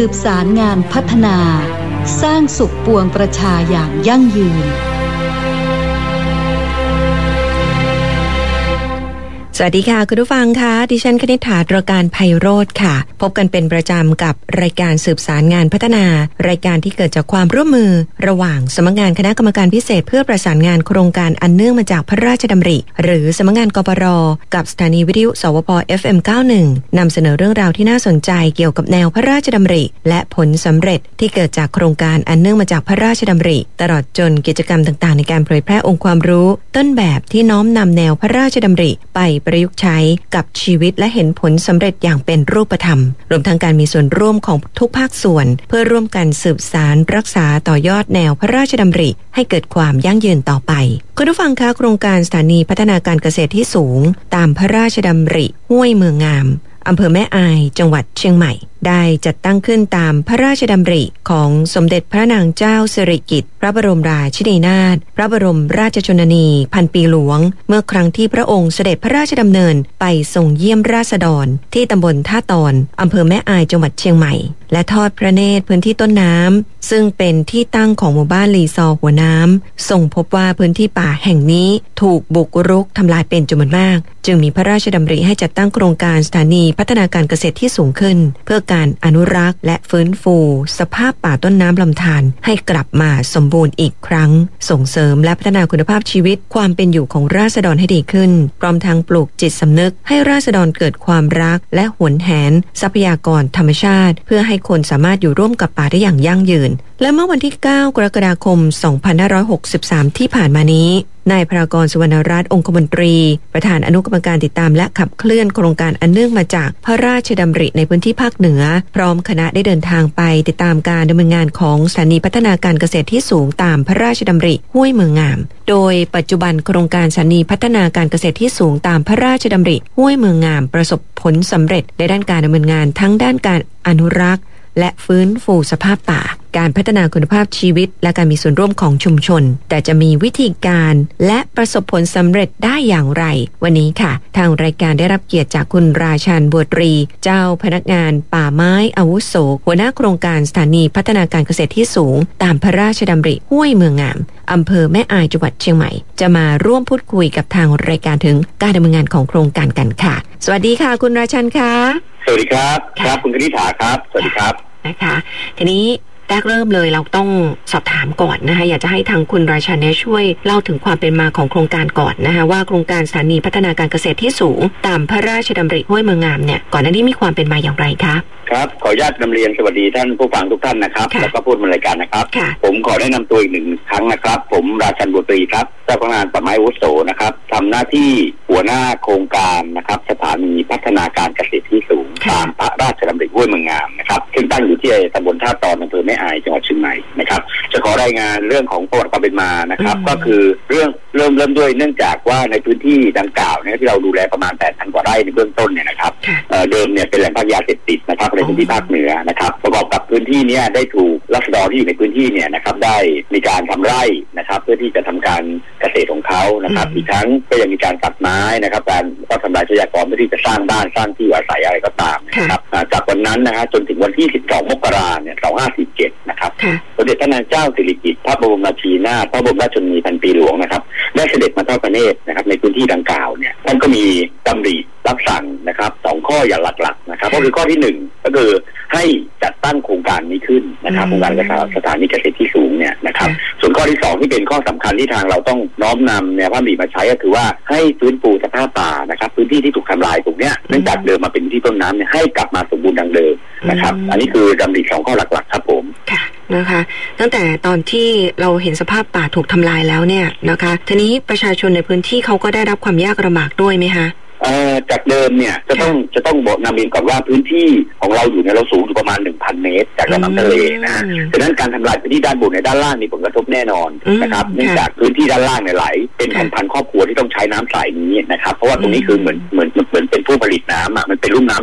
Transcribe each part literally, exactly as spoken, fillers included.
สืบสารงานพัฒนาสร้างสุขปวงประชาอย่างยั่งยืนสวัสดีค่ะคุณผู้ฟังค่ะดิฉันคณิษฐา ตระการไพโรจน์ค่ะพบกันเป็นประจำกับรายการสืบสารงานพัฒนารายการที่เกิดจากความร่วมมือระหว่างสำนักงานคณะกรรมการพิเศษเพื่อประสานงานโครงการอันเนื่องมาจากพระราชดำริหรือสำนักงานกปรกับสถานีวิทยุสวพ เอฟ เอ็ม เก้าสิบเอ็ด นำเสนอเรื่องราวที่น่าสนใจเกี่ยวกับแนวพระราชดำริและผลสำเร็จที่เกิดจากโครงการอันเนื่องมาจากพระราชดำริตลอดจนกิจกรรมต่างๆในการเผยแพร่องค์ความรู้ต้นแบบที่น้อมนำแนวพระราชดำริไปประยุกต์ใช้กับชีวิตและเห็นผลสำเร็จอย่างเป็นรูปธรรมรวมทั้งการมีส่วนร่วมของทุกภาคส่วนเพื่อร่วมกันสืบสานรักษาต่อยอดแนวพระราชดำริให้เกิดความยั่งยืนต่อไปคุณผู้ฟังคะโครงการสถานีพัฒนาการเกษตรที่สูงตามพระราชดำริห้วยเมืองงามอำเภอแม่อายจังหวัดเชียงใหม่ได้จัดตั้งขึ้นตามพระราชดำริของสมเด็จพระนางเจ้าสิริกิติ์พระบรมราชินีนาถพระบรมราชชนนีพันปีหลวงเมื่อครั้งที่พระองค์เสด็จพระราชดำเนินไปทรงเยี่ยมราษฎรที่ตำบลท่าตอนอำเภอแม่อายจังหวัดเชียงใหม่และทอดพระเนตรพื้นที่ต้นน้ำซึ่งเป็นที่ตั้งของหมู่บ้านลีซอหัวน้ำทรงพบว่าพื้นที่ป่าแห่งนี้ถูกบุกรุกทำลายเป็นจำนวนมากจึงมีพระราชดำริให้จัดตั้งโครงการสถานีพัฒนาการเกษตรที่สูงขึ้นเพื่อการอนุรักษ์และฟื้นฟูสภาพป่าต้นน้ำลำธารให้กลับมาสมบูรณ์อีกครั้งส่งเสริมและพัฒนาคุณภาพชีวิตความเป็นอยู่ของราษฎรให้ดีขึ้นพร้อมทั้งปลูกจิตสำนึกให้ราษฎรเกิดความรักและหวงแหนทรัพยากรธรรมชาติเพื่อให้คนสามารถอยู่ร่วมกับป่าได้อย่างยั่งยืนและเมื่อวันที่เก้ากรกฎาคมสองพันห้าร้อยหกสิบสามที่ผ่านมานี้นายภรากร สุวรรณรัตน์องคมนตรีประธานอนุกรรมการติดตามและขับเคลื่อนโครงการอันเนื่องมาจากพระราชดำริในพื้นที่ภาคเหนือพร้อมคณะได้เดินทางไปติดตามการดำเนินงานของสถานีพัฒนาการเกษตรที่สูงตามพระราชดำริห้วยเมืองงามโดยปัจจุบันโครงการสถานีพัฒนาการเกษตรที่สูงตามพระราชดำริห้วยเมืองงามประสบผลสำเร็จในด้านการดำเนินงานทั้งด้านการอนุรักษ์และฟื้นฟูสภาพป่าการพัฒนาคุณภาพชีวิตและการมีส่วนร่วมของชุมชนแต่จะมีวิธีการและประสบผลสำเร็จได้อย่างไรวันนี้ค่ะทางรายการได้รับเกียรติจากคุณราชันบัวตรีเจ้าพนักงานป่าไม้อาวุโสหัวหน้าโครงการสถานีพัฒนาการเกษตรที่สูงตามพระราชดำริห้วยเมืองงามอำเภอแม่อายจังหวัดเชียงใหม่จะมาร่วมพูดคุยกับทางรายการถึงการดำเนินงานของโครงการกันค่ะสวัสดีค่ะคุณราชันค่ะสวัสดีครับครับคุณคณิษฐาครับสวัสดีครับนะคะทีนี้แรกเริ่มเลยเราต้องสอบถามก่อนนะคะอยากจะให้ทางคุณราชันเนี่ยช่วยเล่าถึงความเป็นมาของโครงการก่อนนะคะว่าโครงการสถานีพัฒนาการเกษตรที่สูงตามพระราชดำริห้วยเมืองงามเนี่ยก่อนหน้านี้มีความเป็นมาอย่างไรคะครับขออนุญาตนำเรียนสวัสดีท่านผู้ฟังทุกท่านนะครับแล้วก็พูดในรายการนะครับผมขอแนะนำตัวอีกหนึ่งครั้งนะครับผมราชันบัวตรีครับเจ้าพนักงานป่าไม้อาวุโสนะครับทำหน้าที่หัวหน้าโครงการนะครับสถานีพัฒนาการเกษตรที่สูงตามพระราชดำริห้วยเมืองงามนะครับซึ่งตั้งอยู่ที่ตำบลท่าตอนอำเภอแม่อายจังหวัดเชียงใหม่นะครับจะขอรายงานเรื่องของประวัติความเป็นมานะครับก็คือเรื่องเริ่มเริ่มด้วยเนื่องจากว่าในพื้นที่ดังกล่าวเนี่ยที่เราดูแลประมาณ แปดพัน กว่าไร่ในเบื้องต้นเนี่ยนะครับเดิมเนี่ยเป็นแหล่งพักยาเสพติดนะครับในพื้นที่ภาคเหนือนะครับประกอบกับพื้นที่นี้ได้ถูกราษฎรที่อยู่ในพื้นที่เนี่ยนะครับได้มีการทำไร่นะครับเพื่อที่จะทำการเกษตรของเขานะครับอีกทั้งก็ยังมีการตัดไม้นะครับการก็ทำลายทรัพยากรเพื่อที่จะสร้างบ้านสร้างที่อาศัยอะไรก็ตามนะครับจากวันนั้นนะฮะจนถึงวันที่สิบสองมกราคมเนี่ยสองพันห้าร้อยสี่สิบเจ็ดนะครับสมเด็จพระนางเจ้าสิริกิติ์พระบรมราชินีนาถพระบรมราชชนนีพันปีหลวงนะครับได้เสด็จมาทอดพระเนตรนะครับในพื้นที่ดังกล่าวเนี่ยท่านก็มีดำริรับสั่งนะครับสองข้ออย่างหลักๆนะครับก็คือข้อที่หนึ่งก็คือให้จัดตั้งโครงการนี้ขึ้นนะครับโครงการสถานีเกษตรที่สูงเนี่ยนะครับส่วนข้อที่สองที่เป็นข้อสำคัญที่ทางเราต้องน้อมนำแนวพระดำริมาใช้ก็คือว่าให้ฟื้นฟูสภาพป่านะครับพื้นที่ที่ถูกทำลายตรงเนี้ยเนื่องจากเดิมมาเป็นที่ต้นน้ำเนี่ยให้กลับมาสมบูรณ์ดังเดิมนะครับอันนี้คือดำริสองข้อหลักๆครับผมค่ะนะคะตั้งแต่ตอนที่เราเห็นสภาพป่าถูกทำลายแล้วเนี่ยนะคะทีนี้ประชาชนในพื้นที่เขาก็ได้รับความยากลำบากด้วยไหมคะเอ่อจากเดิมเนี่ยจะต้องจะต้องบอกนำเรียนก่อนว่าพื้นที่ของเราอยู่ในเราสูงอยู่ประมาณ หนึ่งพัน เมตรจากระดับทะเลนะฮะฉะนั้นการทำลายพื้นที่ด้านบนในด้านล่างมีผลกระทบแน่นอนนะครับเนื่องจากพื้นที่ด้านล่างเนี่ยไหลเป็นพันๆครอบครัวที่ต้องใช้น้ำสายนี้นะครับเพราะว่าตรงนี้คือเหมือนเหมือนเหมือนเป็นผู้ผลิตน้ำอ่ะมันเป็นลุ่มน้ำใหญ่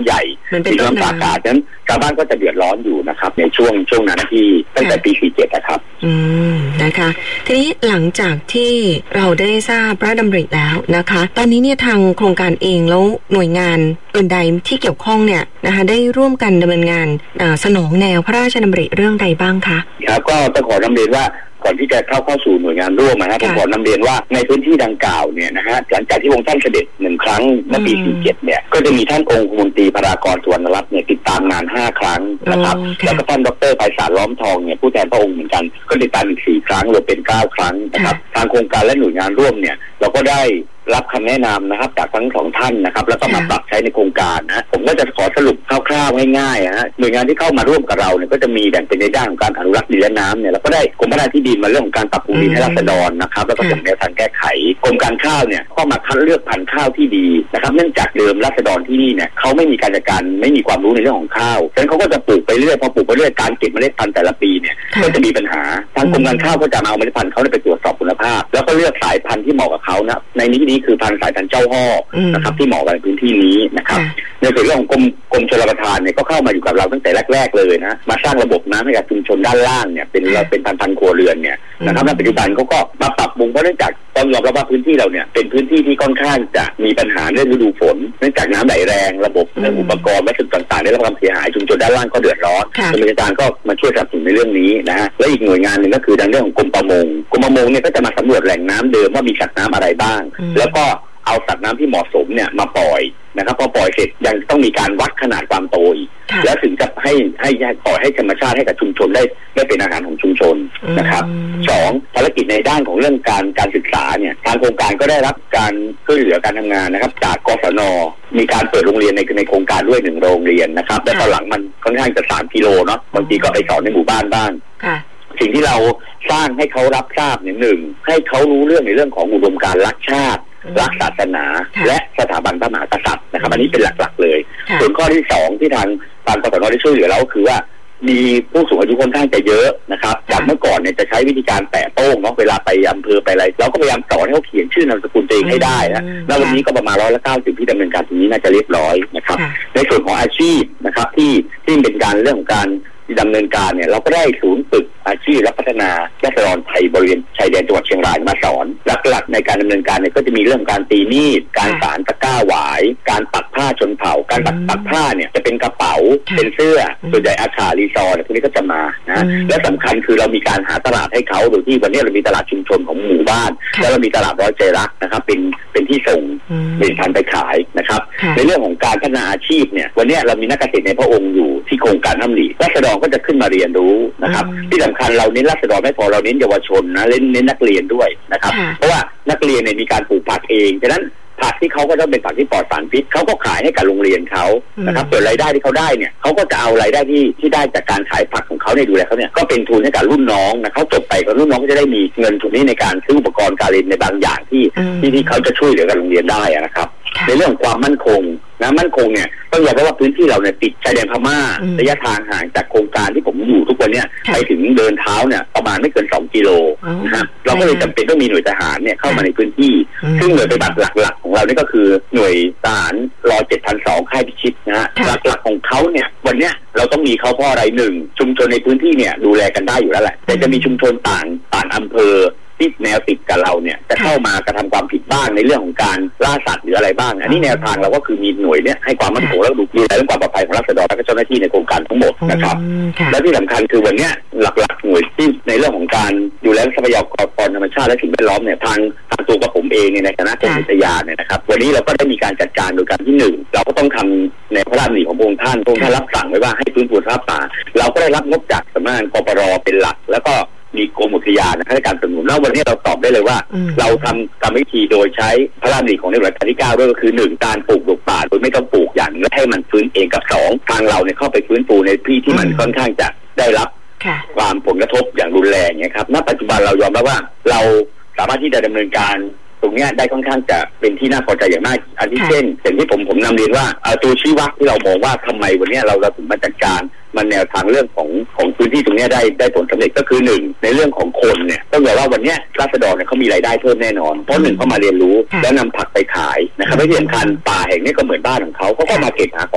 มีน้ำป่าอากาศนั้นชาวบ้านก็จะเดือดร้อนอยู่นะครับในช่วงช่วงนั้นที่ตั้งแต่ปีสี่สิบเจ็ดนะครับอืมนะคะทีนี้หลังจากที่เราได้ทราบพระราชดำริแล้วนะคะตอนนี้เนี่ยทางโครงการเองแล้วหน่วยงานอื่นใดที่เกี่ยวข้องเนี่ยนะคะได้ร่วมกันดำเนินงานสนองแนวพระราชดำริเรื่องใดบ้างคะครับก็ต้องขอนำเรียนว่าก่อนที่จะเข้าเข้าสู่หน่วยงานร่วมนะครับผมขอนำเรียนว่าในพื้นที่ดังกล่าวเนี่ยนะฮะหลังจากที่องค์ท่านเสด็จหนึ่งครั้งเมื่อปีสี่สิบเจ็ดเนี่ยก็จะมีท่านองค์มนตรีพรากรสุวรรณรัตน์เนี่ยติดตามงานห้าครั้งนะครับแล้วก็ท่านดร.ไพศาลล้อมทองเนี่ยผู้แทนพระองค์เหมือนกันก็ติดตามอีกสี่ครั้งรวมเป็นเก้าครั้งนะครับทางโครงการและหน่วยงานร่วมเนี่ยเราก็ได้รับคำแนะนำนะครับจากทั้งสองท่านนะครับแล้วก็มาปรับใช้ในโครงการนะผมก็จะขอสรุปคร่าวๆง่ายๆฮะหน่วยงานที่เข้ามาร่วมกับเราเนี่ยก็จะมีแบ่งเป็นในด้านของการอนุรักษ์ดินและน้ำเนี่ยเราก็ได้กรมพัฒนาที่ดินมาเรื่องของการปรับปรุงดินให้ราษฎรนะครับแล้วก็เสนอแนวทางแก้ไขกรมการข้าวเนี่ยก็มาคัดเลือกพันธุ์ข้าวที่ดีนะครับเนื่องจากเดิมราษฎรที่นี่เนี่ยเขาไม่มีการจัดการไม่มีความรู้ในเรื่องของข้าวฉะนั้นเขาก็จะปลูกไปเรื่อยพอปลูกไปเรื่อยการเก็บเมล็ดพันธุ์แต่ละปีเนี่ยก็จะมีปัญหาทางกรมการข้าวก็จะเอาเมล็ดพันธุ์เขาไปตรวจสอบคุณภาพแล้วก็เลือกสายพันธุ์ที่เหมาะกับเขานะในนี้นี้คือพันธุ์สายพันธุ์เจ้าห่อนะครับที่เหมาะกับพื้นที่นี้นะครับในส่วนเรื่องของกรมกรมชลประทานเนี่ยก็เข้ามาอยู่กับเราตั้งแต่แรกๆเลยนะมาสร้างระบบน้ำให้กับชุมชนด้านล่างเนี่ยเป็นเราเป็นพันๆครัวเรือนเนี่ยนะครับในปัจจุบันเขาก็มาปรับปรุงเพราะเนื่องจากต้องยอมรับว่าพื้นที่เราเนี่ยเป็นพื้นที่ที่ค่อนข้างจะมีปัญหาเรื่องฤดูฝนเนื่องจากน้ำไหลแรงระบบเรื่องอุปกรณ์วัสดุต่างๆได้รับความเสียหายชุมชนด้านล่างก็เดือดร้อนกรมชลประทานก็มาช่วยสนับสนุนในเรื่องนี้นะฮะและอีกหน่วยงานหนึ่งก็คือทางเรื่องของกรมประมงกรมประมงเนี่ยก็จะมาสำรวจแหล่งน้ำเดิมว่ามีสัตว์น้ำอะไรบ้างแล้วก็เอาสัตว์น้ำที่เหมาะสมเนี่ยมาปล่อยนะครับพอปล่อยเสร็จยังต้องมีการวัดขนาดความโตอีกแล้วถึงจะให้ให้ปล่อยให้ธรรมชาติให้กับชุมชนได้ได้เป็นอาหารของชุมชนนะครับสองภารกิจในด้านของเรื่องการการศึกษาเนี่ยทางโครงการก็ได้รับการช่วยเหลือการทำงานนะครับจากกศน.มีการเปิดโรงเรียนในในโครงการด้วยหนึ่งโรงเรียนนะครับและตอนหลังมันค่อนข้างจะสามกิโลเนาะบางทีก็ไปสอนในหมู่บ้านบ้างสิ่งที่เราสร้างให้เขารับทราบเนี่ยหนึ่งให้เขารู้เรื่องในเรื่องของอุดมการณ์รักชาติรักศาสนาและสถาบันพระมหากษัตริย์นะครับอันนี้เป็นหลักๆเลยส่วนข้อที่สองที่ทางทางกศน.ได้ช่วยเหลือเราก็คือว่ามีผู้สูงอายุค่อนข้างจะเยอะนะครับจากเมื่อก่อนเนี่ยจะใช้วิธีการแปะโต้งเนาะเวลาไปอำเภอไปอะไรเราก็พยายามสอนให้เขาเขียนชื่อนามสกุลตัวเองให้ได้นะแล้ววันนี้ก็ประมาณร้อยละเก้าสิบที่ดำเนินการตรงนี้น่าจะเรียบร้อยนะครับในส่วนของอาชีพนะครับที่ที่เป็นการเรื่องของการดำเนินการเนี่ยเราก็ได้ศูนย์ฝึกอาชีพและพัฒนาราษฎรไทยบริเวณชายแดนจังหวัดเชียงรายมาสอนหลักๆในการดำเนินการเนี่ยก็จะมีเรื่องการตีมีดการสานตะกร้าหวายการปักผ้าชนเผ่าการปักปักผ้าเนี่ยจะเป็นกระเป๋าเป็นเสื้อส่วนใหญ่อาคารีซอร์พวกนี้ก็จะมานะและสำคัญคือเรามีการหาตลาดให้เขาโดยที่วันนี้เรามีตลาดชุมชนของหมู่บ้านแล้วเรามีตลาดร้อยใจรักนะครับเป็นเป็นที่ส่งเป็นพันไปขายนะครับในเรื่องของการพัฒนาอาชีพเนี่ยวันนี้เรามีนักเกษตรในพระองค์อยู่ที่โครงการน้ำหลีราษฎรก็จะขึ้นมาเรียนรู้นะครับที่สำคัญเราเน้นราษฎรไม่พอเราเน้นเยาวชนนะเน้นเน้นนักเรียนด้วยนะครับเพราะว่านักเรียนเนี่ยมีการปลูกผักเองฉะนั้นผักที่เขาก็ต้องเป็นผักที่ปลอดสารพิษเขาก็ขายให้กับโรงเรียนเขานะครับส่วนรายได้ที่เขาได้เนี่ยเขาก็จะเอารายได้ที่ที่ได้จากการขายผักของเขาในดูแลเขาเนี่ยก็เป็นทุนให้กับรุ่นน้องนะเขาจบไปก็รุ่นน้องก็จะได้มีเงินทุนนี้ในการซื้ออุปกรณ์การเรียนในบางอย่างที่ที่ที่เขาจะช่วยเหลือกับโรงเรียนได้นะครับในเรื่องความมั่นคงนะมั่นคงเนี่ยต้องยอมรับว่าพื้นที่เราเนี่ยติดชายแดนพม่าระยะทางห่างจากโครงการที่ผมอยู่ทุกวันเนี่ยไปถึงเดินเท้าเนี่ยประมาณไม่เกินสองกิโลนะฮะเราก็เลยจำเป็นต้องมีหน่วยทหารเนี่ยเข้ามาในพื้นที่ซึ่งหน่วยปฏิบัติหลักๆของเรานี่ก็คือหน่วยทหารรอเจ็ดพันสองค่ายพิชิตนะฮะหลักๆของเขาเนี่ยวันเนี้ยเราต้องมีเขาเพราะอะไรหนึ่งชุมชนในพื้นที่เนี่ยดูแลกันได้อยู่แล้วแหละแต่จะมีชุมชนต่างต่างอำเภอที่แนวติดกับเราเนี่ยจะเข้ามากระทำความผิดบ้างในเรื่องของการล่าสัตว์หรืออะไรบ้างอันนี้แนวทางเราก็คือมีหน่วยเนี่ยให้ความมั่นคงและดูแลเรื่องความปลอดภัยของราษฎรและก็เจ้าหน้าที่ในโครงการทั้งหมดนะครับและที่สำคัญคือวันนี้หลักๆหน่วยที่ในเรื่องของการดูแลทรัพยากรธรรมชาติและสิ่งแวดล้อมเนี่ยทางทางตัวกับผมเองในคณะกรมอุทยานเนี่ยนะครับวันนี้เราก็ได้มีการจัดการโดยการที่หนึ่งเราก็ต้องทำในพระราชดำริของพระองค์ท่านพระองค์ท่านรับสั่งไว้ว่าให้ฟื้นฟูสภาพป่าเราก็ได้รับงบจากสำนักงานกปรเป็นหลักแล้วก็มีกรมอุทยานให้การสนับสนุนแล้ววันนี้เราตอบได้เลยว่าเราทำกรรมวิธีโดยใช้พระราชดำริของในหลวงรัชกาลที่เก้าด้วยก็คือหนึ่งการปลูกดอกป่าโดยไม่ต้องปลูกอย่างและให้มันฟื้นเองกับสองทางเราเนี่ยเข้าไปฟื้นฟูในที่ที่มันค่อนข้างจะได้รับความผลกระทบอย่างรุนแรงเนี่ยครับณปัจจุบันเรายอมรับว่าเราสามารถที่จะดำเนินการตรงนี้ได้ค่อนข้างจะเป็นที่น่าพอใจอย่างมากอันที่เช่นสิ่งที่ผมผมนำเรียนว่าตัวชี้วัดที่เรามองว่าทำไมวันนี้เราเราถึงมาจัดการมันแนวทางเรื่องของของพื้นที่ตรงนี้ได้ได้ผลสำเร็จก็คือหนึ่งในเรื่องของคนเนี่ยต้องบอกว่าวันนี้ราษฎรเนี่ยเขามีรายได้เพิ่มแน่นอนเพราะหนึ่งเขามาเรียนรู้แล้วนำผักไปขายนะครับและที่สำคัญป่าแห่งนี้ก็เหมือนบ้านของเขาเขาก็มาเก็บหาของป่า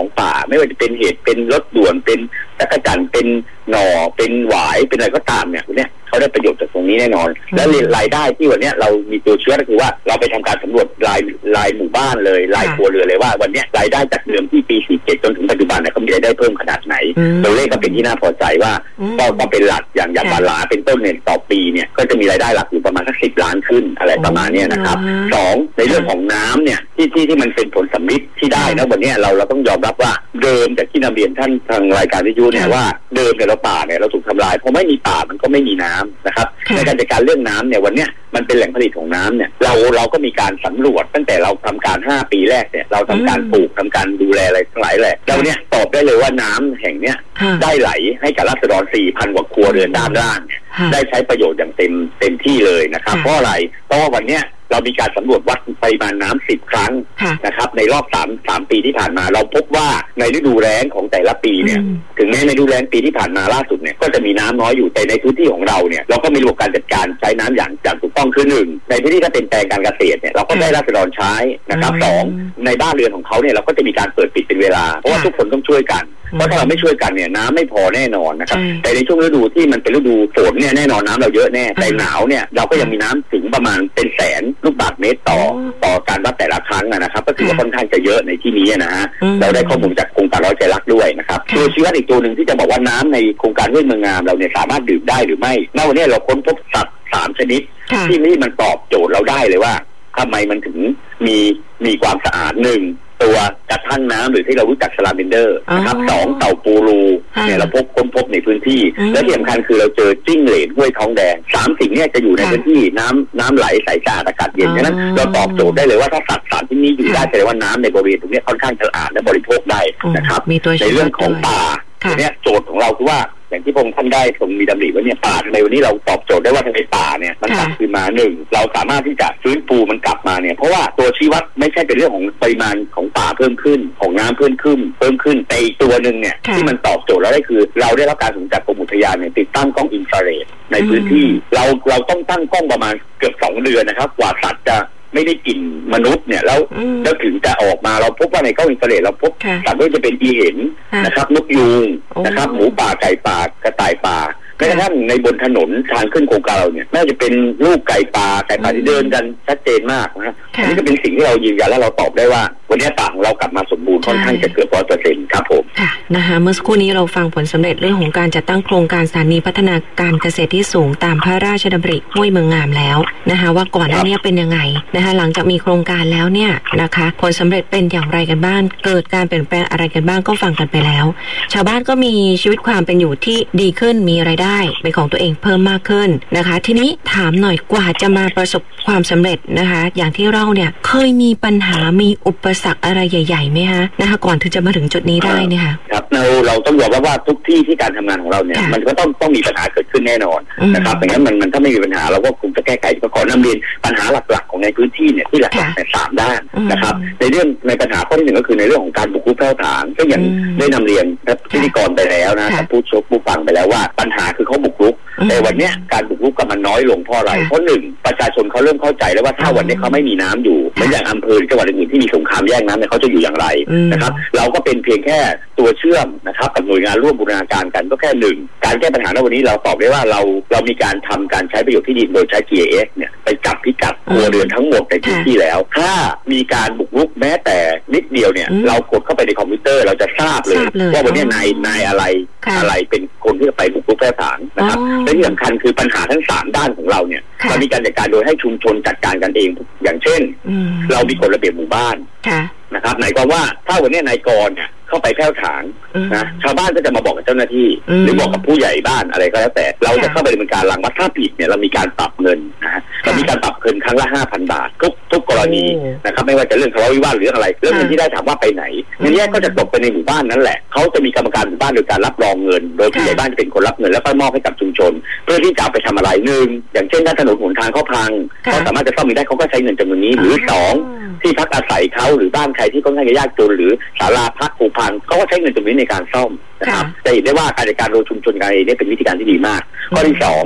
ไม่ว่าจะเป็นเห็ดเป็นรถด่วนเป็นจักรจั่นเป็นหน่อเป็นหวายเป็นอะไรก็ตามเนี่ยเนี่ยเขาได้ประโยชน์จากตรงนี้แน่นอนและรายได้ที่วันนี้เรามีตัวเชื้อก็คือว่าเราไปทำการสำรวจรายรายหมู่บ้านเลยรายครัวเรือนเลยว่าวันนี้รายได้จากเดิมที่ปีสี่สิบเจ็ดจนถึงปัจจุบันเนี่ยเขามีรายได้เพิ่มขนาดไหนตัวเลขก็เป็นที่น่าพอใจว่าก็เป็นหลักอย่างอย่างบาลาเป็นต้นเนี่ยต่อปีเนี่ยก็จะมีรายได้หลักอยู่ประมาณสักสิบล้านขึ้นอะไรประมาณนี้นะครับสองในเรื่องของน้ำเนี่ยที่ที่ที่มันเป็นผลสำลิดที่ได้นะวันนี้เราเราต้องยอมรับว่าเดิมจากที่นำเรียนท่านทางรายการวิทยุเนี่ยว่าเดิมเนี่ยเราป่าเนี่ยเราถูกทำลายพอไม่มีป่ามันก็ไม่มีน้ำนะครับในการจัดการเรื่องน้ำเนี่ยวันนี้มันเป็นแหล่งผลิตของน้ำเนี่ยเราเราก็มีการสำรวจตั้งแต่เราทำการห้าปีแรกเนี่ยเราทำการปลูกทำการดูแลอะไรทั้งหลายแหละเราเนี่ยตอบได้เลยว่าน้ำแห่งเนี้ยได้ไหลให้กับราษฎร สี่พัน กว่าครัวเรือนด้านล่างเนี่ยได้ใช้ประโยชน์อย่างเต็มเต็มที่เลยนะครับเพราะอะไรเพราะว่าวันเนี้ยเรามีการสำรวจวัดปริมาณน้ำสิบครั้งนะครับในรอบสาม สามปีที่ผ่านมาเราพบว่าในฤดูแล้งของแต่ละปีเนี่ยถึงแม้ในฤดูแล้งปีที่ผ่านมาล่าสุดเนี่ยก็จะมีน้ำน้อยอยู่แต่ในพื้นที่ของเราเนี่ยเราก็มีระบบการจัดการใช้น้ำอย่างอย่างถูกต้องคือหนึ่งในพื้นที่ถ้าเป็นแปลงการเกษตรเนี่ยเราก็ได้ราษฎรใช้นะครับสองในบ้านเรือนของเขาเนี่ยเราก็จะมีการเปิดปิดเป็นเวลาเพราะว่าทุกคนต้องช่วยกันเพราะถ้าเราไม่ช่วยกันเนี่ยน้ำไม่พอแน่นอนนะครับแต่ในช่วงฤดูที่มันเป็นฤดูฝนเนี่ยแน่นอนน้ำเราเยอะแน่แต่หนาวเนี่ยเราก็ยังมีน้ำถึงประมาณเป็นแสนลูกบาศก์เมตรต่อต่อการวัดแต่ละครั้งนะครับก็ถือว่าค่อนข้างจะเยอะในที่นี้นะฮะเราได้ข้อมูลจากโครงการร้อยใจรักด้วยนะครับตัวชี้วัดอีกตัวหนึ่งที่จะบอกว่าน้ำในโครงการห้วยเมืองงามเราเนี่ยสามารถดื่มได้หรือไม่ณวันนี้เราค้นพบสัตว์สามชนิดที่นี่มันตอบโจทย์เราได้เลยว่าทำไมมันถึงมีมีความสะอาดหนึ่งตัวกระทั่งน้ำหรือที่เรารู้จักสลาเมนเดอร์นะครับสองเต่าปูรูเนี่ยเราพบค้นพบในพื้นที่และที่สำคัญคือเราเจอจิ้งเหลนห้วยท้องแดงสามสิ่งนี้จะอยู่ในพื้นที่น้ำน้ำไหลใสสะอาดอากาศเย็นฉะนั้นเราตอบโจทย์ได้เลยว่าถ้าสัตว์สามที่นี้อยู่ได้แสดงว่าน้ำในบริเวณตรงนี้ค่อนข้างสะอาดและบริโภคได้นะครับในเรื่องของป่าเนี่ยโจทย์ของเราคือว่าอย่างที่พงท่านได้ทรงมีดำริว่าเนี่ยป่าในวันนี้เราตอบโจทย์ได้ว่าทำไมป่าเนี่ยมันกลับคืนมาหนึ่งเราสามารถที่จะฟื้นฟูมันกลับมาเนี่ยเพราะว่าตัวชี้วัดไม่ใช่เป็นเรื่องของปริมาณของป่าเพิ่มขึ้นของน้ำเพิ่มขึ้นเพิ่มขึ้นแต่อีกตัวหนึ่งเนี่ยที่มันตอบโจทย์แล้วได้คือเราได้รับการสนับสนุนจากกรมอุทยานเนี่ยติดตั้งกล้องอินฟราเรดในพื้นที่เราเราต้องตั้งกล้องประมาณเกือบสองเดือนนะครับกว่าสัตว์จะไม่ได้กลิ่นมนุษย์เนี่ยแล้วแล้วถึงจะออกมาเราพบว่าในกล้องอินฟราเรดเราพบสัตว์ไม่ว่าจะเป็นอีเห็นนะครับนกยูงนะครับหมูป่าไก่ป่ากระต่ายป่าแม้กระทั่งในบนถนนทางขึ้นโครงการเราเนี่ยน่าจะเป็นลูกไก่ป่าไก่ป่าที่เดินกันชัดเจนมากนะอันนี้ก็เป็นสิ่งที่เรายืนยันและเราตอบได้ว่าวันนี้ป่าของเรากลับมาสมบูรณ์ค่อนข้างจะเกือบร้อยเปอร์เซ็นต์ครับผมนะคะเมื่อสักครู่นี้เราฟังผลสำเร็จเรื่องของการจัดตั้งโครงการสถานีพัฒนาการเกษตรที่สูงตามพระราชดำริห้วยเมืองงามแล้วนะคะว่าก่อนหน้านี้เป็นยังไงนะคะหลังจากมีโครงการแล้วเนี่ยนะคะผลสำเร็จเป็นอย่างไรกันบ้างเกิดการเปลี่ยนแปลงอะไรกันบ้างก็ฟังกันไปแล้วชาวบ้านก็มีชีวิตความเป็นอยู่ที่ดีขึ้นมีรายได้เป็นของตัวเองเพิ่มมากขึ้นนะคะทีนี้ถามหน่อยกว่าจะมาประสบความสำเร็จนะคะอย่างที่เราเนี่ยเคยมีปัญหามีอุปสรรคอะไรใหญ่ๆไหมคะนะคะก่อนที่จะมาถึงจุดนี้ได้เนี่ยค่ะครับเราเราต้องยอมรับว่าทุกที่ที่การทำงานของเราเนี่ยมันก็ต้องต้องมีปัญหาเกิดขึ้นแน่นอนนะครับอย่างนั้นมันมันถ้าไม่มีปัญหาเราก็คงจะแก้ไขก็ขอนำเรียนปัญหาหลักๆของในพื้นที่เนี่ยที่หลักๆในสามด้านนะครับในเรื่องในปัญหาข้อที่หนึ่งก็คือในเรื่องของการบุกรุกแพ่วถางก็อย่างได้นำเรียนพิธีกรไปแล้วนะผู้ชมผู้ฟังไปแล้วว่าปัญหาคือเขาบุกรุกแต่วันนี้การบุกรุกกับมันน้อยลงเพราะอะไรเพราะหนึ่งประชาชนเขาเริ่มเข้าใจแล้วว่าถ้าวันนี้เขาไม่มีน้ำอยู่เหมือนอย่างอำเภอจังหวัดอื่นๆที่มีสงครามแย่งน้ำเนี่ยเขาจะอยู่อย่างไรนะครับเราก็เป็นเพียงแค่ตัวเชื่อมนะครับกับหน่วยงานร่วมบูรณาการกันก็แค่หนึ่งการแก้ปัญหาในวันนี้เราตอบได้ว่าเราเรามีการทำการใช้ประโยชน์ที่ดินโดยใช้ จี ไอ เอส เนี่ยไปจับพิกัดครัวเรือนทั้งหมดในพื้นที่แล้วถ้ามีการบุกรุกแม้แต่นิดเดียวเนี่ยเรากดเข้าไปในคอมพิวเตอร์เราจะทราบเลยว่าวันนี้นายนายอะไรอะไรเป็นคนที่จะไปบุกรุกแพร่ผลาญนะครับและที่สำคัญคือปัญหาทั้งสามด้านของเราเนี่ยเรามีการจัดการโดยให้ชุมชนจัดการกันเองอย่างเช่นเรามีกฎระเบียบหมู่บ้านนะครับหมายความว่าถ้าวันนี้นายกรเนี่ยเข้าไปแพ่วถางนะชาวบ้านก็จะมาบอกกับเจ้าหน้าที่หรือบอกกับผู้ใหญ่บ้านอะไรก็แล้วแต่เราจะเข้าไปดำเนินการรังวัดถ้าผิดเนี่ยเรามีการปรับเงินนะฮะเรามีการปรับเงินครั้งละ ห้าพัน บาททุกทุกกรณีนะครับไม่ว่าจะเรื่องทะเลาะวิวาทหรืออะไรเรื่องเงินที่ได้ถามว่าไปไหนเงินแยกก็จะตกไปในหมู่บ้านนั่นแหละเขาจะมีกรรมการหมู่บ้านโดยการรับรองเงินโดยผู้ใหญ่บ้านจะเป็นคนรับเงินแล้วก็มอบให้กับชุมชนเพื่อที่จะเอาไปทำอะไรหนึ่งอย่างเช่นถ้าถนนหนทางเขาพังเขาสามารถจะซ่อมได้เขาก็ใช้เงินจำนวนนี้หรือสองที่พักอาศัยเขาหรือบ้านใครที่ค่อนข้างจะยากจนหรือศาลาพักผูพังเขาก็ใช้เงินจำนวนนี้ในการซ่อมนะครับจะเห็นได้ว่าการจัดการโดยชุมชนกันเองนี่เป็นวิธีการที่ดีมากข้อที่สอง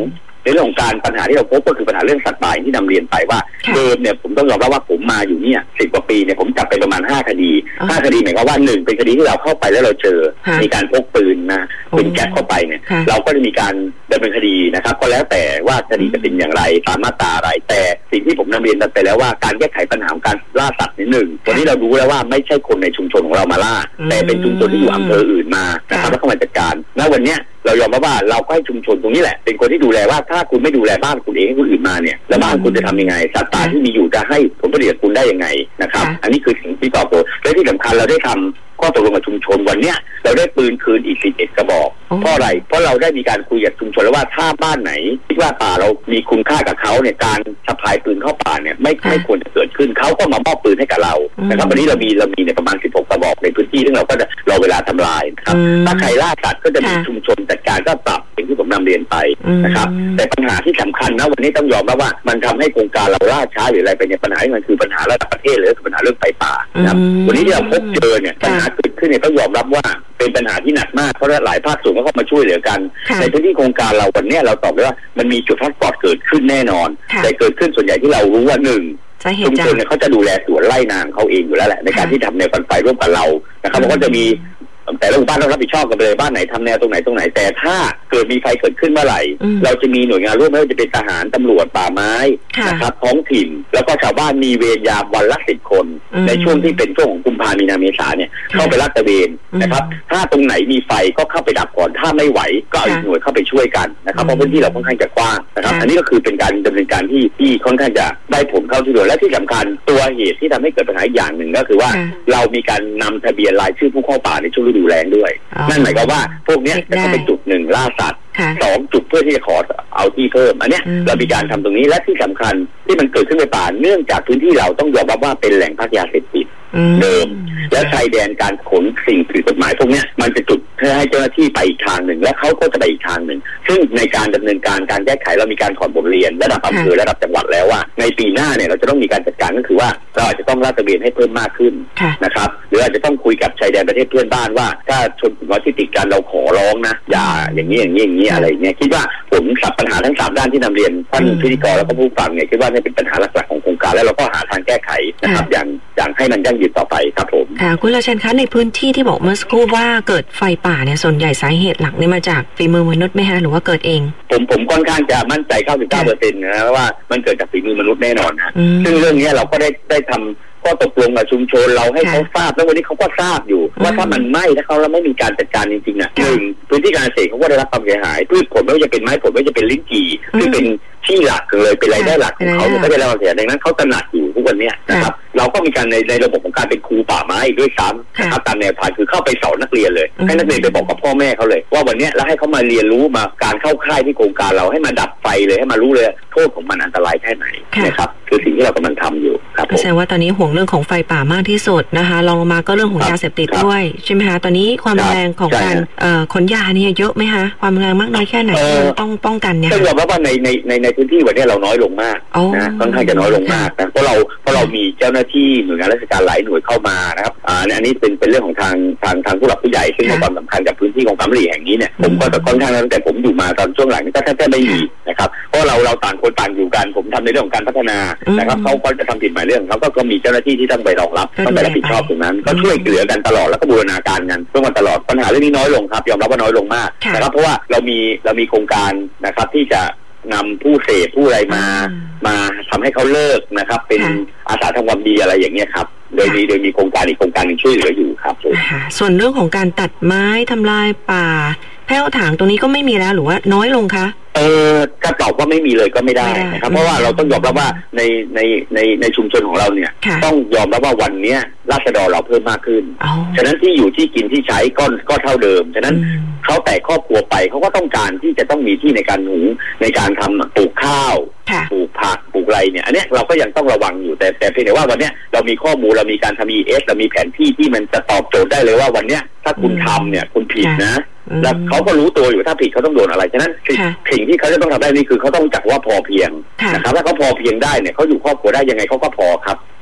ในเรื่องของการปัญหาที่เราพบก็คือปัญหาเรื่องสัตว์ป่าที่นำเรียนไปว่าเดิมเนี่ยผมต้องยอมรับว่าผมมาอยู่เนี่ยสิบกว่าปีเนี่ยผมจับไปประมาณห้าคดีห้าคดีหมายความว่าหนึ่งเป็นคดีที่เราเข้าไปแล้วเราเจอมีการพกปืนนะปืนแก๊ปเข้าไปเนี่ยเราก็จะมีการดำเนินคดีนะครับก็แล้วแต่ว่าคดีจะเป็นอย่างไรตามมาตราอะไรแต่สิ่งที่ผมนำเรียนไปแล้วว่าการแก้ไขปัญหาการล่าสัตว์นิดหนึ่งวันนี้เรารู้แล้วว่าไม่ใช่คนในชุมชนของเรามาล่าแต่เป็นชุมชนที่อยู่อำเภออื่นมานะครับแล้วเข้ามาจัดการณวันนี้เรายอมรับว่าเราก็ให้ชุมชนตรงนี้แหละเป็นคนที่ดูแลว่าถ้าคุณไม่ดูแลบ้านคุณเองให้คนอื่นมาเนี่ยแล้วบ้านคุณจะทำยังไงสัตว์ป่าที่มีอยู่จะให้ผลผลิตคุณได้ยังไงนะครับอันนี้คือสิ่งที่ตอบโจทย์และที่สำคัญเราได้ทำข้อตกลงกับชุมชนวันเนี้ยเราได้ปืนคืนอีกสิบเอ็ดกระบอกเพราะอะไรเพราะเราได้มีการคุยกับชุมชนแล้วว่าถ้าบ้านไหนคิดว่าป่าเรามีคุณค่ากับเขาเนี่ยการสะพายปืนเข้าป่าเนี่ยไม่ไม่ควรจะเกิดขึ้นเขาก็มามอบปืนให้กับเรานะครับวันนี้เรามีเรามีเนี่ยประมาณสิบหกกระบอกในพื้นที่ซึ่งเราก็จะรอเวลาทำลายนะครับถ้าใครล่าสัตว์ก็จะมีชุมชนจัดการก็ปรับอย่างที่ผมนำเรียนไปนะครับแต่ปัญหาที่สำคัญนะวันนี้ต้องยอมรับว่ามันทำให้โครงการเราล่าช้าหรืออะไรไปเนี่ยปัญหาที่มันคือปัญหาระดับประเทศเลยคือปัญหาเรื่องไฟป่านะครับวันนี้ที่เราพบเจอเนี่ยปัญหาเกิดขึ้นเนี่ยต้องยอมรับว่าเป็นปัญหาที่หนักมากเพราะหลายภาคส่วนก็เข้ามาช่วยเหลือกันในพื้นที่โครงการเราวันนี้เราตอบได้ว่ามันมีจุดฮอตสปอตเกิดขึ้นแน่นอนแต่เกิดขึ้นส่วนใหญ่ที่เรารู้ว่าหนึ่งชุมชนเนี่ยเขาจะดูแลสวนไร่นาเขาเองอยู่แล้วแหละในการที่ทำแนวกันไฟร่วมกับเรานะครับเขาก็จะมีแต่ละหมู่บ้านต้องรับผิดชอบกันไปเลยบ้านไหนทำแนวตรงไหนตรงไหนแต่ถ้าเกิดมีไฟเกิดขึ้นเมื่อไหร่เราจะมีหน่วยงานร่วมไม่ว่าจะเป็นทหารตำรวจป่าไม้นะครับท้องถิ่นแล้วก็ชาวบ้านมีเวรยามวันละสิบคนในช่วงที่เป็นช่วงของกุมภามีนาเมษาเนี่ยเข้าไปลาดตระเวนนะครับถ้าตรงไหนมีไฟก็เข้าไปดับก่อนถ้าไม่ไหวก็เอาหน่วยเข้าไปช่วยกันนะครับเพราะพื้นที่เราค่อนข้างจะกว้างนะครับอันนี้ก็คือเป็นการดำเนินการที่ที่ค่อนข้างจะได้ผลเข้าที่ด้วยและที่สำคัญตัวเหตุที่ทำให้เกิดปัญหาอย่างหนึ่งก็คือว่าเรามีการนำทะเบียนรายชื่อผู้เข้าป่าในช่วงฤดูแล้งด้วยนั่นหมายความว่าพวกนี้จะเข้าไปจุดหนึ่งล่าสัตว์สองจุดเพื่อที่จะขอเอาที่เพิ่มอันเนี้ยเรามีการทำตรงนี้และที่สำคัญที่มันเกิดขึ้นในป่าเนื่องจากพื้นที่เราต้องยอมรับว่าเป็นแหล่งพักยาเสพติดเดิมและชายแดนการขนสิ่งผิดกฎหมายพวกนี้มันจะจุดเพื่อให้เจ้าหน้าที่ไปอีกทางหนึ่งและเขาก็จะไปอีกทางหนึ่งซึ่งในการดำเนินการการแก้ไขเรามีการถอดบทเรียนระดับอำเภอระดับจังหวัดแล้วว่าในปีหน้าเนี่ยเราจะต้องมีการจัดการก็คือว่าเราอาจจะต้องลาดตระเวนให้เพิ่มมากขึ้นนะครับหรืออาจจะต้องคุยกับชายแดนประเทศเพื่อนบ้านว่าถ้าชนกลุ่มที่ติดกันเราขอร้องนะอย่าอย่างนี้อย่างนี้อย่างนี้อะไรเงี้ยคิดว่าผมสับปัญหาทั้งสามด้านที่นำเรียนท่านพิธีกรแล้วก็ผู้ฟังเนี่ยคิดว่านี่เป็นปัญหาหลักๆของโครงการแล้วเราก็หาทางแก้ไขนะครับอย่างอย่างให้มันยั่งยืนต่อไปครับผมค่ะคุณราชันคะในพื้นที่ที่บอกเมื่อสักครู่ว่าเกิดไฟป่าเนี่ยส่วนใหญ่สาเหตุหลักนี่มาจากฝีมือมนุษย์ไหมคะหรือว่าเกิดเองผมผมค่อนข้างจะมั่นใจ เก้าสิบเก้าเปอร์เซ็นต์ นะว่ามันเกิดจากฝีมือมนุษย์แน่นอนนะซึ่งเรื่องนี้เราก็ได้ได้ทำก็ตกลงกับชุมชนเราให้เขาทราบแล้ววันนี้เขาก็ทราบอยู่ว่าถ้ามันไหม้ถ้าเขาแล้วไม่มีการจัดการจริงๆนะหนึ่งพื้นที่การเกษตรเขาก็ได้รับความเสียหายพืชผลไม่ว่าจะเป็นไม้ผลไม่ว่าจะเป็นลิ้นจี่ที่เป็นที่หลักเลยเป็นรายได้หลักของเขาก็ได้รับความเสียหายดังนั้นเขาตระหนักอยู่ทุกวันนี้นะครับเราก็มีการในในระบบของการเป็นครูป่าไม้ด้วยซ้ำนะครับตามแนวทางคือเข้าไปสอนนักเรียนเลยให้นักเรียนไปบอกกับพ่อแม่เขาเลยว่าวันนี้แล้วให้เขามาเรียนรู้มาการเข้าค่ายที่โครงการเราให้มาดับไฟเลยให้มารู้เลยโทษของมันอันตรายแค่ไหนนะครับคือสิ่งที่เรากำลังทำอยู่ครับแสดงว่าตอนนี้ห่วงเรื่องของไฟป่ามากที่สุดนะคะลองลงมาก็เรื่องของยาเสพติดด้วยใช่ไหมคะตอนนี้ความแรงของการขนยาเนี่ยเยอะไหมคะความแรงมากน้อยแค่ไหนต้องป้องกันเนี่ยต้องยอมรับว่าในในในในพื้นที่วันนี้เราน้อยลงมากนะค่อนข้างจะน้อยลงมากนะเพราะเราเพราะเรามีเจ้าหน้าที่หน่วยงานราชการหลายหน่วยเข้ามานะครับอ่าอันนี้เป็นเป็นเรื่องของทางทางทางผู้หลักผู้ใหญ่ซึ่งให้ความสำคัญกับพื้นที่ของกำมะหรี่แห่งนี้เนี่ยผมก็จะค่อนข้างตั้งแต่ผมอยู่มาตอนช่วงหลังนี้ก็แทบจะไม่มีนะครับเพราะเราเราต่างคนต่างอยู่กันผมทำในเรื่องของการพัฒนานะครับเขาก็จะทำผิดหมายเรื่องเขาก็มีเจ้าหน้าที่ที่ต้องไปรองรับต้องไปรับผิดชอบตรงนั้นก็ช่วยเหลือกันตลอดแล้วก็บูรณาการกันร่วมกันตลอดปัญหาเรื่องนี้น้อยลงครับยอมรับว่าน้อยลงมากนะครับเพราะว่าเรามีเรามีโครงการนะครับที่จะนำผู้เสพผู้อะไรมามาทำให้เขาเลิกนะครับเป็นอาสาทำความดีอะไรอย่างเงี้ยครับโดยมีโดยมีโครงการอีกโครงการนึงช่วยเหลืออยู่ครับส่วนเรื่องของการตัดไม้ทำลายป่าแผ้วถางตรงนี้ก็ไม่มีแล้วหรือว่าน้อยลงคะเออถ้าตอบว่าไม่มีเลยก็ไม่ได้นะครับเพราะว่าเราต้องยอมรับว่าในในในในชุมชนของเราเนี่ยต้องยอมรับว่าวันนี้ราษฎรเราเพิ่มมากขึ้นฉะนั้นที่อยู่ที่กินที่ใช้ก็ก็เท่าเดิมฉะนั้นเขาแต่ครอบครัวไปเขาก็ต้องการที่จะต้องมีที่ในการหุงในการทำปลูกข้าวปลูกผักปลูกอะไรเนี่ยอันนี้เราก็ยังต้องระวังอยู่แต่แต่เพียงแต่ว่าวันนี้เรามีข้อมูลเรามีการทำ อี เอส เรามีแผนที่ที่มันจะตอบโจทย์ได้เลยว่าวันนี้ถ้าคุณทำเนี่ยคุณผิดนะแล้วเขาก็รู้ตัวอยู่ถ้าผิดเขาต้องโดนอะไรฉะนั้นสิ่งที่เขาจะต้องทำได้นี่คือเขาต้องจักว่าพอเพียงนะครับถ้าเขาพอเพียงได้เนี่ยเขาอยู่ครอบครัวได้ยังไงเขาก็พอครับ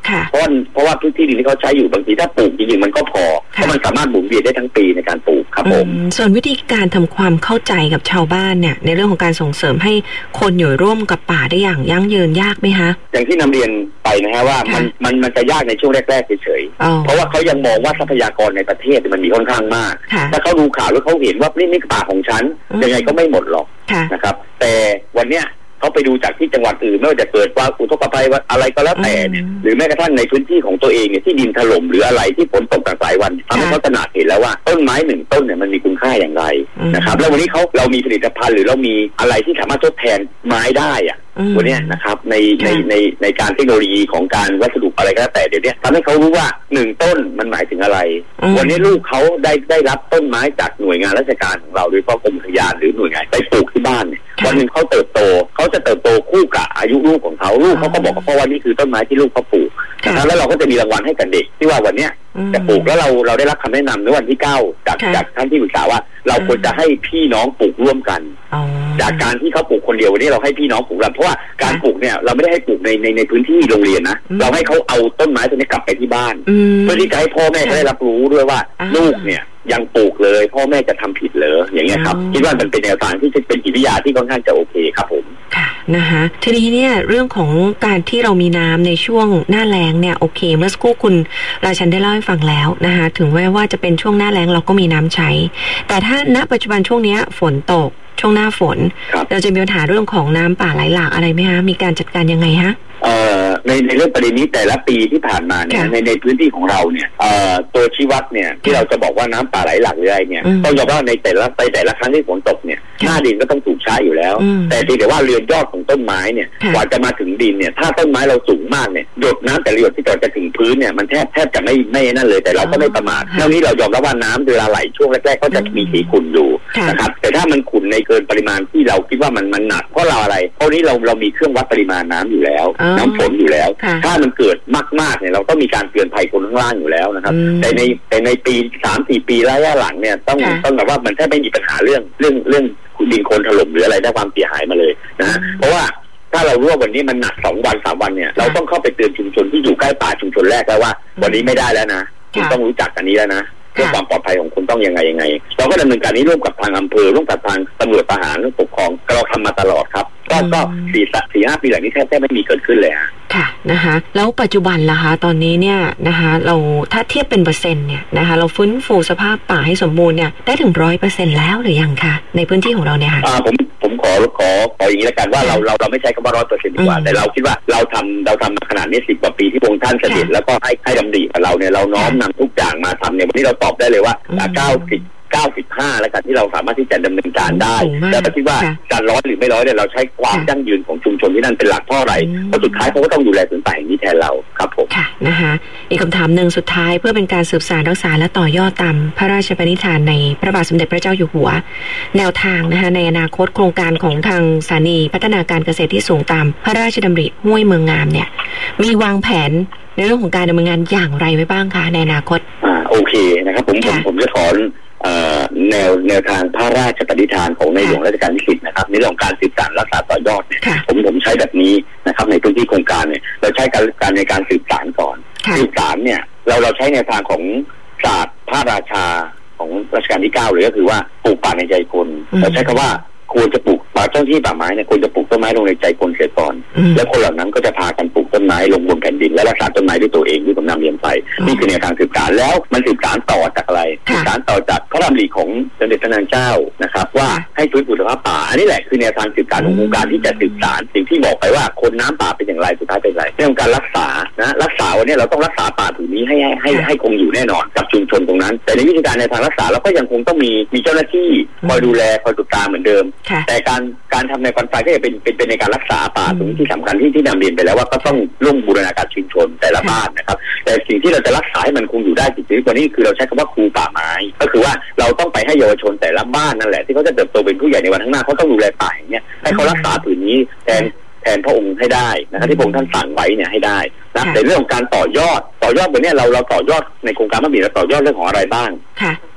เพราะเพราะว่าพื้นที่ดินที่เขาใช้อยู่บางทีถ้าปลูกจริงๆมันก็พอเพราะมันสามารถหมุนเวียนได้ทั้งปีในการปลูกครับผมส่วนวิธีการทำความเข้าใจกับชาวบ้านเนี่ยในเรื่องของการส่งเสริมให้คนอยู่ร่วมกับป่าได้อย่างยั่งยืนยากไหมคะอย่างที่นำเรียนไปนะฮะว่ามันมันมันจะยากในช่วงแรกๆเฉยๆเพราะว่าเขายังมองว่าทรัพยากรในประเทศมันมีค่อนข้างมากถ้าเขาดูข่าวแล้วเขาเห็นว่านี่นี่ป่าของฉันยังไงก็ไม่หมดหรอกนะครับแต่วันเนี้ยเขาไปดูจากที่จังหวัดอื่นไม่ว่าจะเกิดว่าอุทกภัยอะไรก็แล้วแต่เนี่ยหรือแม้กระทั่งในพื้นที่ของตัวเองเนี่ยที่ดินถล่มหรืออะไรที่ฝนตกต่างสายวันทำให้เขาตระหนักเห็นแล้วว่าต้นไม้หนึ่งต้นเนี่ยมันมีคุณค่าอย่างไรนะครับแล้ววันนี้เขาเรามีผลิตภัณฑ์หรือเรามีอะไรที่สามารถทดแทนไม้ได้อะวันนี้นะครับในในในในการเทคโนโลยีของการวัสดุอะไรก็แล้วแต่เดี๋ยวนี้ทำให้เขารู้ว่าหนึ่งต้นมันหมายถึงอะไรวันนี้ลูกเขาได้ได้รับต้นไม้จากหน่วยงานราชการของเราโดยเฉพาะกรมอุทยานหรือหน่วยงานไปปลูกที่บ้านเนี่ยวันหนึ่งเขาเติบโตเขาจะเติบโตคู่กับอายุลูกของเขาลูกเขาก็บอกกับพ่อว่านี่คือต้นไม้ที่ลูกเขาปลูกแล้วเราก็จะมีรางวัลให้กับเด็กที่ว่าวันเนี้ยจะปลูกแล้วเราเราได้รับคำแนะนำในวันที่เก้าจากจากท่านที่ปรึกษาว่าเราควรจะให้พี่น้องปลูกร่วมกันจากการที่เขาปลูกคนเดียววันนี้เราให้พี่น้องปลูกกันเพราะว่าการปลูกเนี่ยเราไม่ได้ให้ปลูกในในในพื้นที่โรงเรียนนะเราให้เขาเอาต้นไม้ตัวนี้กลับไปที่บ้านเพื่อที่จะให้พ่อแม่เขาได้รับรู้ด้วยว่าลูกเนี่ยยังปลูกเลยพ่อแม่จะทำผิดเหรออย่างเงี้ยครับคิดว่ามันเป็นแนวทางที่จะเป็นจิตวิทยาที่ค่อนข้างจะโอเคครับผมค่ะนะคะทีนี้เนี่ยเรื่องของการที่เรามีน้ำในช่วงหน้าแล้งเนี่ยโอเคเมื่อสักครู่คุณราชันได้เล่าให้ฟังแล้วนะคะถึงแม้ว่าจะเป็นช่วงหน้าแล้งเราก็มีน้ำใช้แต่ถ้าณปัจจุบันช่วงนี้ฝนตกช่วงหน้าฝนเราจะมีปัญหาเรื่องของน้ำป่าไหลหลากอะไรไหมคะมีการจัดการยังไงฮะเอ่อในในเรื่องประเด็นนี้แต่ละปีที่ผ่านมาเนี่ยในในพื้นที่ของเราเนี่ยเอ่อตัวชี้วัดเนี่ยที่เราจะบอกว่าน้ำป่าไหลหลากหรืออะไรเนี่ยต้องยอมรับในแต่ละไปแต่ละครั้งที่ฝนตกเนี่ยหน้าดินก็ต้องถูกใช้อยู่แล้วแต่ทีแต่ว่าเรือนยอดของต้นไม้เนี่ยกว่าจะมาถึงดินเนี่ยถ้าต้นไม้เราสูงมากเนี่ยหยดน้ำแต่ละหยดที่ก่อนจะถึงพื้นเนี่ยมันแทบแทบจะไม่ไม่นั่นเลยแต่เราก็ไม่ประมาทเท่านี้เรายอมรับว่าน้ำเวลาไหลช่วงแรกๆก็จะมีสีขุ่นอยู่นะครับแต่ถ้ามันขุ่นในเกินปริมาณที่เราคิดว่ามันมันหนักเพราะเราอะไรเพราะนี้เราเรามีเครื่องวัดปริมาณน้ำอยู่แล้วน้ำฝนอยู่แล้วถ้ามันเกิดมากๆเนี่ยเราก็มีการเตือนภัยคนข้างล่างอยู่แล้วนะครับแต่ในแต่ในปีสามสี่ปีระยะหลังเนี่ยต้องต้องแบบว่ามันแทบไม่มีปัญหาเรื่องเรื่องเรื่องดินโคลนถล่มหรืออะไรได้ความเสียหายมาเลยนะเพราะว่าถ้าเรารู้ว่าวันนี้มันหนักสองวันสามวันเนี่ยเราต้องเข้าไปเตือนชุมชนที่อยู่ใกล้ป่าชุมชนแรกแล้วว่าวันนี้ไม่ได้แล้วนะคุณต้องรู้จักอันนี้แล้วนะเพื่อความปลอดภัยของคุณต้องยังไงยังไงเราก็ดำเนินการนี้ร่วมกับทางอำเภอร่วมกับทางตำรวจทหารปกครองเราทำมาตลอดครับก็ก็สี่สี่ห้าปีหลังนี้แทบแทบไม่มีเกิดขึ้นเลยฮะค่ะนะคะแล้วปัจจุบันล่ะคะตอนนี้เนี่ยนะคะเราถ้าเทียบเป็นเปอร์เซ็นต์เนี่ยนะคะเราฟื้นฟูสภาพป่าให้สมบูรณ์เนี่ยได้ถึงร้อยเปอร์เซ็นต์แล้วหรือยังคะในพื้นที่ของเราเนี่ยค่ะอ่าผมผมขอขอขออย่างนี้แล้วกันว่าเราเราเราไม่ใช้คำว่าร้อยเปอร์เซ็นต์ดีกว่าแต่เราคิดว่าเราทำเราทำมาขนาดนี้สิบกว่าปีที่พระองค์ท่านเสด็จแล้วก็ให้ให้ดำริกับเราเนี่ยเราน้อมนำทุกอย่างมาทำเนี่ยวันนี้เราตอบได้เลยว่าเก้าสิบเก้าสิบห้าแล้วกันที่เราสามารถที่จะดำเนินการได้แต่เราคิดว่าการร้อยหรือไม่ร้อยเนี่ยเราใช้ความยั่งยืนของชุมชนที่นั่นเป็นหลักเพราะอะไรเพราะสุดท้ายเขาก็ต้องดูแลผืนป่าอย่างนี้แทนเราครับผมค่ะนะคะอีกคำถามหนึ่งสุดท้ายเพื่อเป็นการสืบสานรักษาและต่อยอดตามพระราชปณิธานในพระบาทสมเด็จพระเจ้าอยู่หัวแนวทางนะคะในอนาคตโครงการของทางสถานีพัฒนาการเกษตรที่สูงตามพระราชดำริห้วยเมืองงามเนี่ยมีวางแผนในเรื่องของการดำเนินงานอย่างไรไว้บ้างคะในอนาคตอ่าโอเคนะครับผมผมผมจะขอแนวแนวทางพระราชปณิธานของในหลวงรัชกาลที่สิบนะครับในเรื่องการสืบสานรักษาต่อยอดเนี่ยผมผมใช้แบบนี้นะครับในพื้นที่โครงการเนี่ยเราใช้การการในการสืบสานก่อนสืบสานเนี่ยเราเราใช้แนวทางของศาสตร์พระราชาของรัชกาลที่เก้าหรือก็คือว่าปลูกป่าในใจคนเราใช้คำว่าควรจะปลูกป่าเจ้าที่ป่าไม้เนี่ยควรจะปลูกต้นไม้ลงในใจคนเสียก่อนแล้วคนเหล่านั้นก็จะพากันปลูกต้นไม้ลงบนแผ่นดินและรักษาต้นไม้ด้วยตัวเองที่ผมนำเรียนไปนี่คือแนวทางสืบสานแล้วมันสืบสานต่อจากอะไรสืบสานต่อจากพระดำริของสมเด็จพระนางเจ้านะครับว่าให้ฟื้นฟูสภาพป่าอันนี้แหละคือแนวทางสืบสานของโครงการที่จะสืบสานสิ่งที่บอกไปว่าคนน้ำป่าเป็นอย่างไรสุดท้ายเป็นไรเรื่องการรักษานะรักษาวันนี้เราต้องรักษาป่าผืนนี้ให้ให้ให้คงอยู่แน่นอนกับชุมชนตรงนั้นแต่ในวิธีการในทางรักษาเราก็ยังคงต้องมีมีเจ้าหน้าที่คอยดูแลคอยติดตามเหมือนเดิมแต่การการทำในคอนไฟก็จะเป็นเป็นในการรักษาป่าตรงนี้ที่สำคัญที่ที่นำเรียนไปแล้วว่าก็ต้องร่วมบูรณาการชุมชนแต่ละบ้านนะครับแต่สิ่งที่เราจะรักษาให้มันคงอยู่ได้จริงๆกว่านี้คือเราใช้คำว่าครูป่าไม้ก็คือว่าเราต้องไปให้เยาวชนแต่ละบ้านนั่นแหละที่เขาจะเติบโตเป็นผู้ใหญ่ในวันข้างหน้าเขาต้องดูแลป่าอย่างเงี้ยให้เขารักษาผืนนี้แทนแทนพระองค์ให้ได้นะครับที่พระองค์ท่านสั่งไว้เนี่ยให้ได้นะแต่เรื่องของการต่อยอดต่อยอดวันนี้เราเราต่อยอดในโครงการพระบิดาเราต่อยอดเรื่องของอะไรบ้าง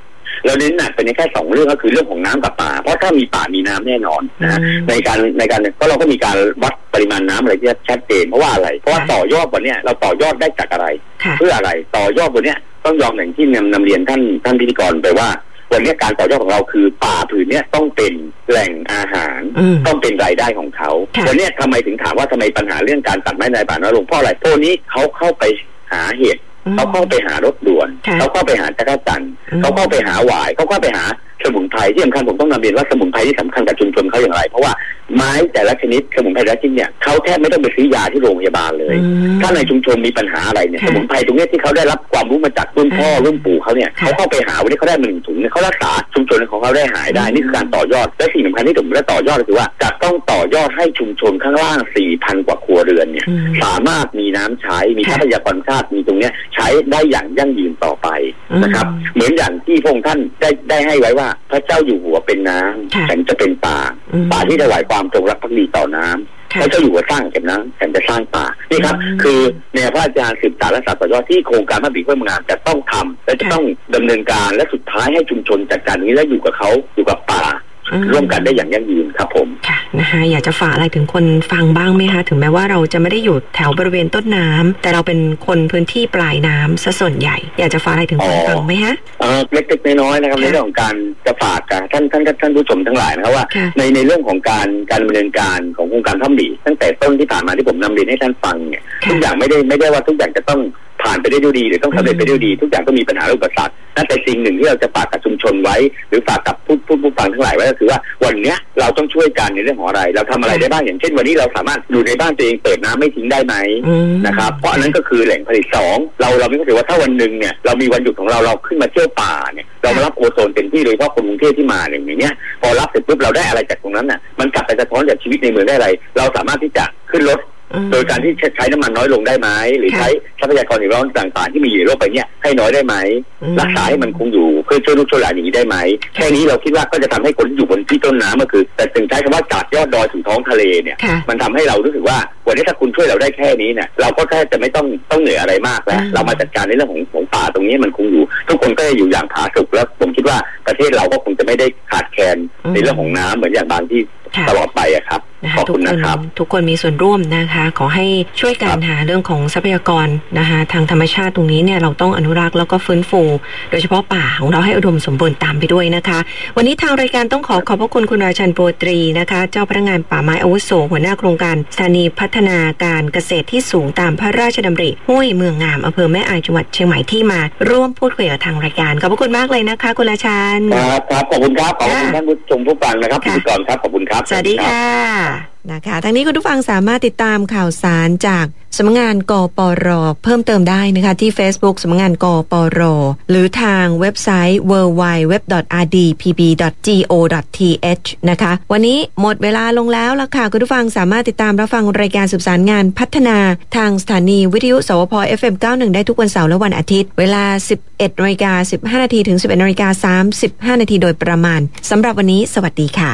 เราเน้นหนักไปในแค่สองเรื่องก็คือเรื่องของน้ำกับป่าเพราะถ้ามีป่ามีน้ำแน่นอนนะในการในการก็เราก็มีการวัดปริมาณน้ำอะไรที่ชัดเจนเพราะว่าอะไรเพราะว่าต่อยอดวันนี้เราต่อยอดได้จากอะไรเพื่ออะไรต่อยอดวันนี้ต้องยอมอย่างที่นำนำเรียนท่านท่านพิธีกรไปว่าวันนี้การต่อยอดของเราคือป่าผืนนี้ต้องเป็นแหล่งอาหารต้องเป็นรายได้ของเขาวันนี้ทำไมถึงถามว่าทำไมปัญหาเรื่องการตัดไม้ในป่าน้อยลงเพราะอะไรพวกนี้เขาเข้าไปหาเห็ดเขาเข้าไปหารถด่วนเขาเข้าไปหาจักรจันทร์เขาเข้าไปหาหวายเขาเข้าไปหาสมุนไพรที่สำคัญผมต้องนำเรียนว่าสมุนไพรที่สำคัญกับชุมชนเขาอย่างไรเพราะว่าไม้แต่ละชนิดสมุนไพรแต่ละชนิดเนี่ยเขาแทบไม่ต้องไปซื้อยาที่โรงพยาบาลเลยถ้าในชุมชนมีปัญหาอะไรเนี่ยสมุนไพรตรงนี้ที่เขาได้รับความรู้มาจากรุ่นพ่อรุ่นปู่เขาเนี่ยเขาเข้าไปหาวันนี้เขาได้หนึ่งถุงเนี่ยเขารักษาชุมชนของเขาได้หายได้นี่คือการต่อยอดและสิ่งสำคัญที่ผมได้ต่อยอดก็คือว่าจะต้องต่อยอดให้ชุมชนข้างล่าง สี่พัน กว่าครัวเรือนเนี่ยสามารถมีน้ำใช้มีทรัพยากรชาติมีตรงนี้ใช้ได้อย่างยั่งยืนต่อไปนะครับเหมือนอย่างที่พระองค์ท่านได้ได้ให้ไว้ว่าพระเจ้าอยู่หัวเป็นน้ำฉันจะเป็นป่าป่าที่ถวายความจงรักภักดีต่อน้ำพระเจ้าอยู่หัวสร้างเก็บน้ำฉันจะสร้างป่านี่ครับคือแนวพระราชาสืบสานและสานต่อยอดที่โครงการพระบิดาเพื่อเมืองงามจะต้องทำและจะต้องดำเนินการและสุดท้ายให้ชุมชนจัดการนี้และอยู่กับเขาอยู่กับป่าร่วมกันได้อย่างยั่งยืนครับผมค่ะนะคะอยากจะฝากอะไรถึงคนฟังบ้างไหมคะถึงแม้ว่าเราจะไม่ได้อยู่แถวบริเวณต้นน้ำแต่เราเป็นคนพื้นที่ปลายน้ำซะส่วนใหญ่อยากจะฝากอะไรถึงคนฟังไหมฮะเออเล็กๆน้อยๆนะครับในเรื่องของการจะฝากกับท่านท่านท่านผู้ชมทั้งหลายนะครับว่าในในเรื่องของการการดำเนินการของโครงการพระบิดาตั้งแต่ต้นที่ผ่านมาที่ผมนำเรียนให้ท่านฟังเนี่ยทุกอย่างไม่ได้ไม่ได้ว่าทุกอย่างจะต้องผ่านไปได้ด้วยดีหรือต้องสำเร็จไปด้วยดีทุกอย่างก็มีปัญหาอุปสรรคนั่นแต่สิ่งหนึ่งที่เราจะฝากกับชุมชนไว้หรือฝากกับผู้ผู้ผู้ฟังทั้งหลายไว้ก็คือว่าวันนี้เราต้องช่วยกันในเรื่องของอะไรเราทำอะไรได้บ้างอย่างเช่นวันนี้เราสามารถอยู่ในบ้านตัวเองเปิดน้ำไม่ทิ้งได้ไหมนะครับเพราะอันนั้นก็คือแหล่งผลิตสองเราเราไม่เข้าใจว่าถ้าวันหนึ่งเนี่ยเรามีวันหยุดของเราเราขึ้นมาเที่ยวป่าเนี่ยเรามารับโอโซนเต็มที่โดยเฉพาะคนกรุงเทพที่มาอย่างเงี้ยพอรับเสร็จปุ๊บเราได้อะไรจากตรงนั้นน่ะมันกลับไปสะท้อนจากชีวิตในเมืองได้อะไรเราสามารถที่จะขึ้นรถโดยการที่ใช้น้ำมันน้อยลงได้ไหมหรือใช้ทรัพยากรสิ่งแวดล้อมต่างๆที่มีอยู่ในโลกใบนี้ให้น้อยได้ไหมรักษาให้มันคงอยู่เพื่อช่วยลูกช่วยหลานอย่างนี้ได้ไหมแค่นี้เราคิดว่าก็จะทำให้คนที่อยู่บนที่ต้นน้ำก็คือแต่ถึงใช้คำว่าจากยอดดอยถึงท้องทะเลเนี่ยมันทำให้เรารู้สึกว่าวันนี้ถ้าคุณช่วยเราได้แค่นี้เนี่ยเราก็แค่จะไม่ต้องต้องเหนื่อยอะไรมากแล้วเรามาจัดการในเรื่องของของป่าตรงนี้มันคงอยู่ทุกคนก็จะอยู่อย่างผาสุกแล้วผมคิดว่าประเทศเราก็คงจะไม่ได้ขาดแคลนในเรื่องของน้ำเหมือนอย่างบางที่ตลอดไปอะครับขอบคุณนะครับทุกคนมีส่วนร่วมนะคะขอให้ช่วยกันหาเรื่องของทรัพยากรนะคะทางธรรมชาติตรงนี้เนี่ยเราต้องอนุรักษ์แล้วก็ฟื้นฟูโดยเฉพาะป่าของเราให้อุดมสมบูรณ์ตามไปด้วยนะคะวันนี้ทางรายการต้องขอขอบพระคุณคุณราชันโปตรีนะคะเจ้าพนักงานป่าไม้อาวุโสหัวหน้าโครงการสถานีพัฒนาการเกษตรที่สูงตามพระราชดำริห้วยเมืองงามอำเภอแม่อายจังหวัดเชียงใหม่ที่มาร่วมพูดคุยกับทางรายการขอบพระคุณมากเลยนะคะคุณราชันครับครับขอบคุณครับขอบคุณท่านผู้ชมผู้ฟังนะครับพิธีกรครับขอบคุณครับสวัสดีค่ะนะคะทั้งนี้คุณผู้ฟังสามารถติดตามข่าวสารจากสำนักงานกปร.เพิ่มเติมได้นะคะที่ Facebook สำนักงานกปร.หรือทางเว็บไซต์ ดับเบิลยู ดับเบิลยู ดับเบิลยู ดอท อาร์ ดี พี บี ดอท จี โอ ดอท ที เอช นะคะวันนี้หมดเวลาลงแล้วล่ะค่ะคุณผู้ฟังสามารถติดตามรับฟังรายการสืบสารงานพัฒนาทางสถานีวิทยุสวพ เอฟ เอ็ม เก้าสิบเอ็ด ได้ทุกวันเสาร์และวันอาทิตย์เวลา สิบเอ็ดนาฬิกาสิบห้านาทีถึง สิบเอ็ดนาฬิกาสามสิบห้านาทีโดยประมาณสำหรับวันนี้สวัสดีค่ะ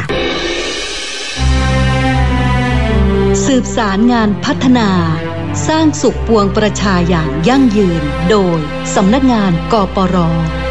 สืบสารงานพัฒนาสร้างสุขปวงประชาอย่างยั่งยืนโดยสำนักงานกปร